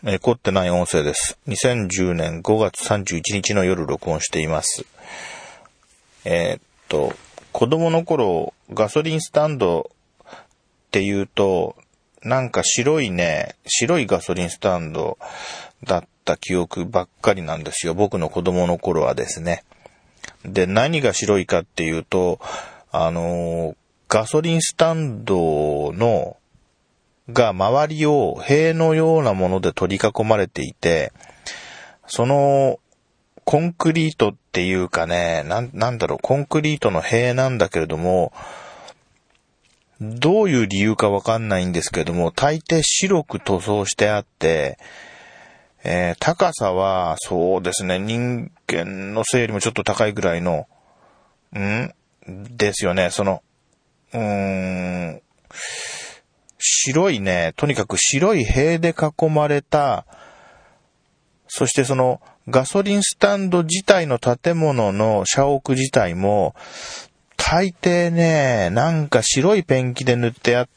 凝ってない音声です。2010年5月31日の夜録音しています。子供の頃、ガソリンスタンドっていうと、なんか白いガソリンスタンドだった記憶ばっかりなんですよ。僕の子供の頃はですね。で、何が白いかっていうと、ガソリンスタンドが周りを塀のようなもので取り囲まれていて、そのコンクリートっていうかね、コンクリートの塀なんだけれども、どういう理由かわかんないんですけれども、大抵白く塗装してあって、高さはそうですね、人間の背よりもちょっと高いぐらいの、ですよね、白いね、とにかく白い塀で囲まれた、そしてそのガソリンスタンド自体の建物の社屋自体も、大抵ね、なんか白いペンキで塗ってあって、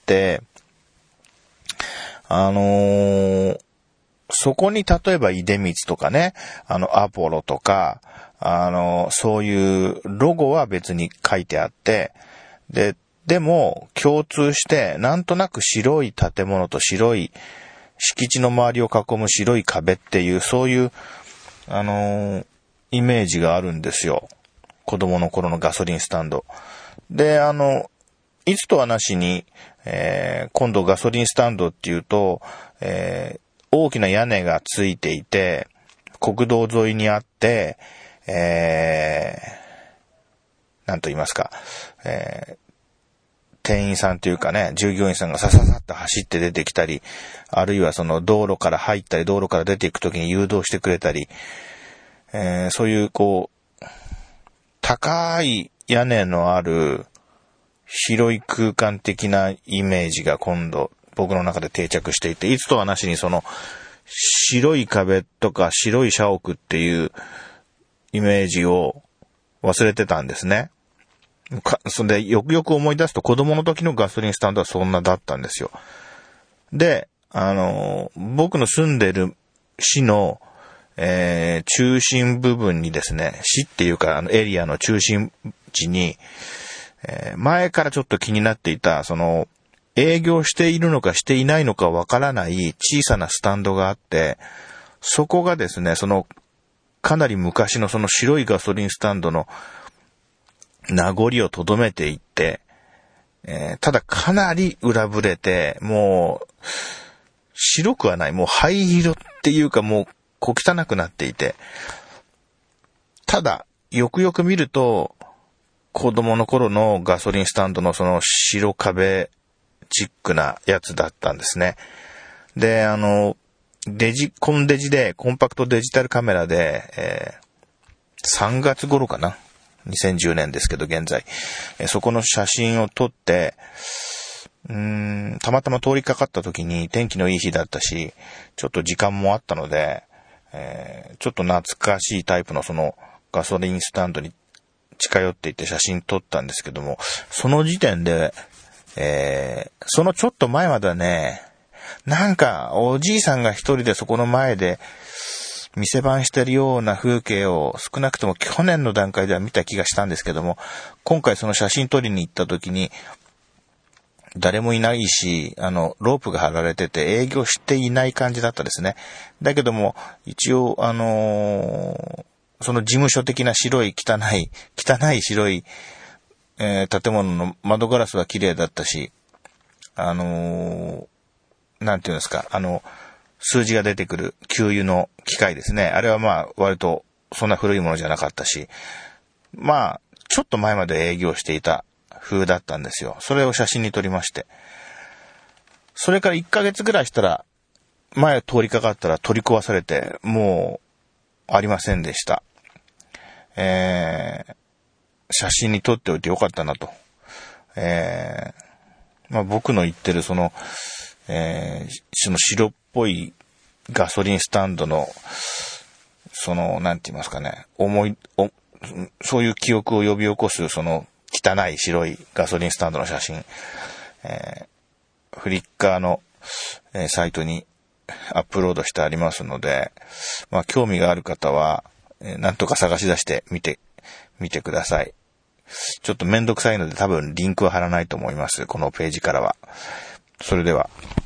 そこに例えば出光とかね、アポロとか、そういうロゴは別に書いてあって、でも共通してなんとなく白い建物と白い敷地の周りを囲む白い壁っていうそういうイメージがあるんですよ。子供の頃のガソリンスタンド。で、いつとはなしに、今度ガソリンスタンドっていうと、大きな屋根がついていて、国道沿いにあって、なんと言いますか、店員さんというかね、従業員さんがさささっと走って出てきたり、あるいはその道路から入ったり、道路から出ていくときに誘導してくれたり、そういう高い屋根のある広い空間的なイメージが今度僕の中で定着していて、いつとはなしにその白い壁とか白い社屋っていうイメージを忘れてたんですね。そんでよくよく思い出すと子供の時のガソリンスタンドはそんなだったんですよ。で、僕の住んでる市の、中心部分にですね、市っていうかエリアの中心地に、前からちょっと気になっていた、営業しているのかしていないのかわからない小さなスタンドがあって、そこがですね、かなり昔のその白いガソリンスタンドの名残をとどめていって、ただかなり裏ぶれて、もう、白くはない、もう灰色っていうかもう小汚くなっていて、ただ、よくよく見ると、子供の頃のガソリンスタンドのその白壁チックなやつだったんですね。で、コンパクトデジタルカメラで、3月頃かな。2010年ですけど現在。そこの写真を撮って、たまたま通りかかった時に天気のいい日だったし、ちょっと時間もあったので、ちょっと懐かしいタイプのそのガソリンスタンドに近寄っていって写真撮ったんですけども、その時点で、そのちょっと前まではね、なんかおじいさんが一人でそこの前で店番してるような風景を少なくとも去年の段階では見た気がしたんですけども、今回その写真撮りに行った時に誰もいないし、ロープが張られてて営業していない感じだったですね。だけども一応その事務所的な汚い白い、建物の窓ガラスは綺麗だったし、なんていうんですか、数字が出てくる給油の機械ですね。あれはまあ割とそんな古いものじゃなかったし、まあちょっと前まで営業していた風だったんですよ。それを写真に撮りまして。それから1ヶ月ぐらいしたら、前通りかかったら取り壊されて、もうありませんでした。写真に撮っておいてよかったなと。まあ僕の言ってるその白っぽいガソリンスタンドの、なんて言いますかね、そういう記憶を呼び起こす、汚い白いガソリンスタンドの写真、フリッカーの、サイトにアップロードしてありますので、まあ興味がある方は、なんとか探し出してみてください。ちょっとめんどくさいので多分リンクは貼らないと思います。このページからは。それでは。